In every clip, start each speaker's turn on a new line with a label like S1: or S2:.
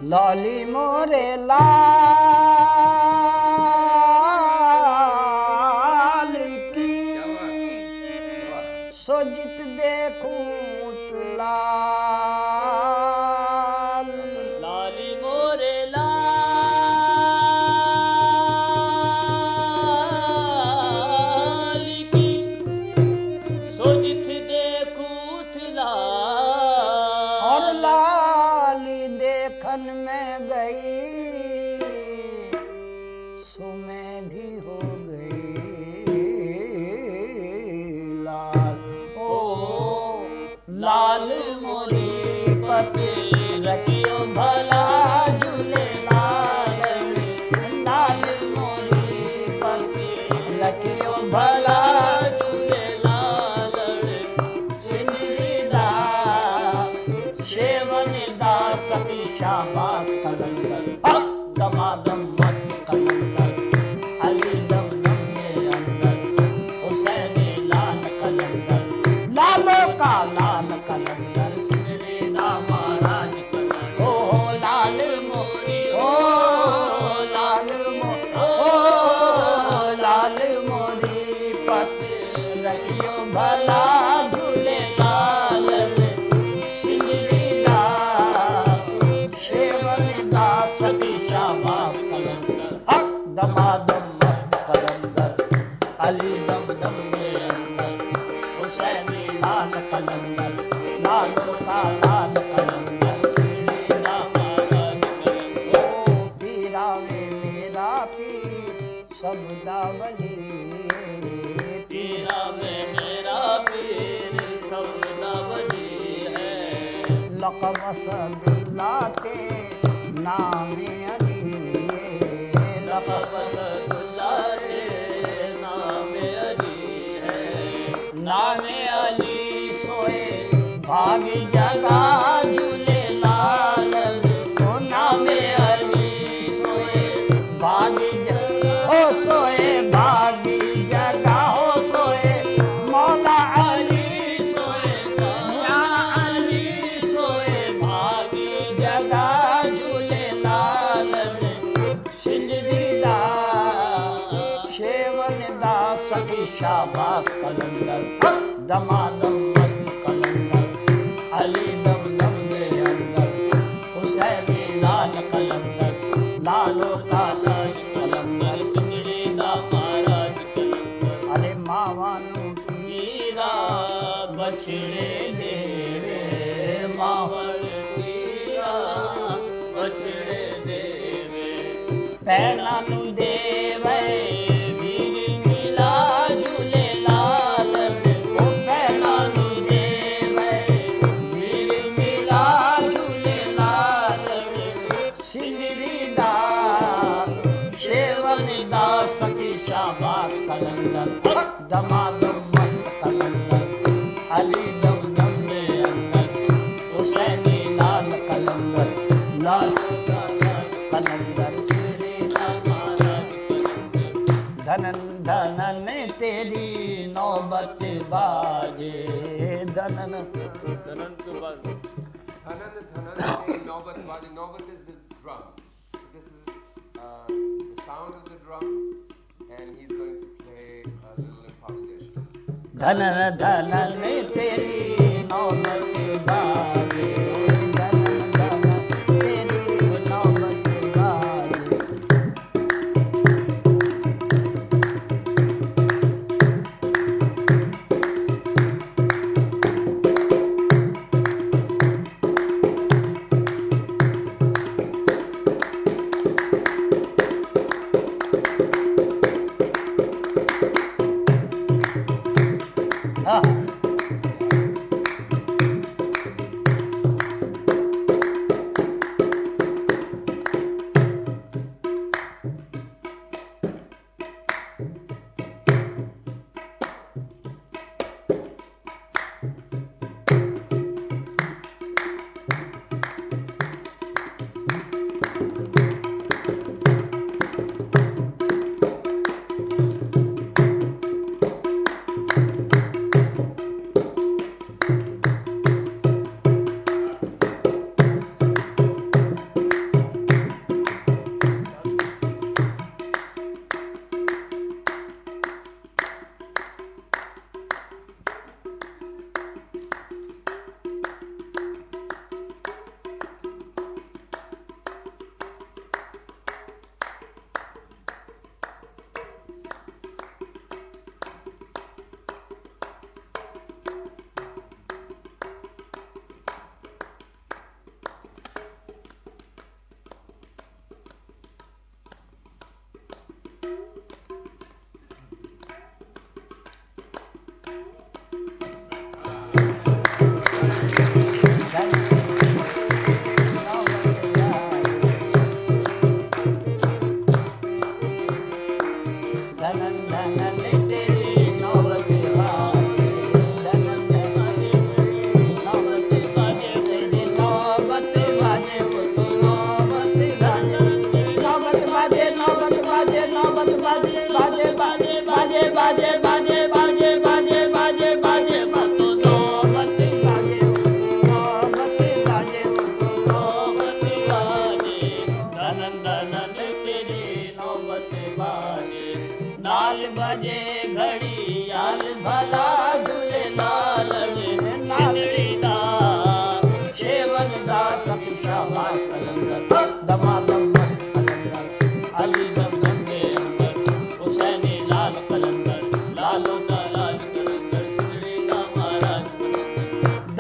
S1: लाली मोरे लाल की सोजित देखूं लाल
S2: लाली मोरे लाल की सोजित देखूं लाल
S1: और लाली देखन में गई सो मैं भी हो गई लाल ओ लाल मोरी पति रखियो भला झूले लाल लाल मोरी पति रखियो भला
S2: झूले लाल
S1: सिंदरीदा शेवन दा सती शाबाश कलंदर दमादम मस्त कलंदर अली दम दम के अंदर हुसैनी लाल कलंदर लालो का लाल कलंदर सिंदरीदा महाराज कलंदर ओ लाल मोरी ओ लाल मोरी पति रखियो भला झूले लाल सिंदरीदा शेवन दा सती शाबाश कलंदर दमादम मस्त कलंदर अली दम दम के अंदर हुसैनी लाल कलंदर लालो का लाल कलंदर सिंदरीदा महाराज कलंदर ओ पीरा में मेरा पीर सब दावली
S2: पीरा में मेरा पीर सौदा बनी है
S1: लक़ब असदुल्ला के नाम अली लक़ब
S2: असदुल्ला के नाम अली है
S1: नाम अली सोए भागी जगा झूले लाल ओ नाम अली सोए भागी जगा ओ सोए भागी जगा ओ सोए मौला अली सोए या अली सोए भागी जगा झूले लाल सिंदरीदा शेवन दा सखी शाबाश कलंदर दमादम मस्त कलंदर अली दम दम के अंदर हुसैनी लाल कलंदर लालो का लाल कलंदर
S2: सिंदरीदा महाराज कलंदर
S1: अरे मावानू
S2: हीरा बछड़े देवे मावल हीरा बछड़े देवे
S1: पैनानू देवे
S2: वीर मिला झूले लाल
S1: ओ पैनानू देवे वीर मिला झूले लाल सिंदरीदा शेवन दा सखी शाबाश कलंदर दमादम मस्त कलंदर अली दम दम के अंदर हुसैनी लाल कलंदर लाल कलंदर सिंदरीदा
S2: महाराज कलंदर
S1: धनन धनन तेरी नौबत बाजे धनन
S2: धनन के बाद
S3: Thanan Naubat Baji. Naubat is the drum. So this is the sound of the drum, and he's going to play a little improvisation.
S1: धनन धनन तेरी नौबत बाजे धनन धनन तेरी नौबत बाजे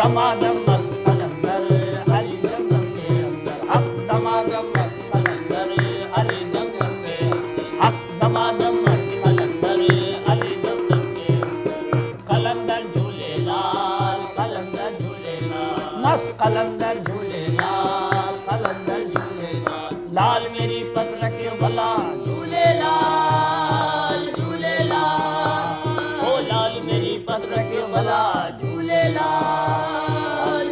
S2: दमादम मस्त कलंदर हरी दम दम के अंदर हक दमादम मस्त कलंदर हरी दम दम के हक दमादम मस्त कलंदर हरी दम दम के अंदर कलंदर झूलेलाल मस्त कलंदर झूलेलाल लाल मेरी पत्र के भला झूलेलाल ओ लाल मेरी पत्र के भला झूलेलाल